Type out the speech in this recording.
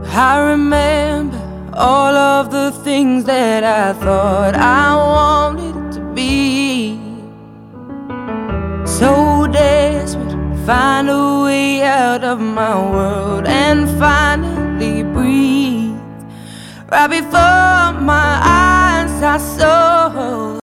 I remember all of the things that I thought I wanted it to be. So desperate to find a way out of my world and finally breathe. Right before my eyes I saw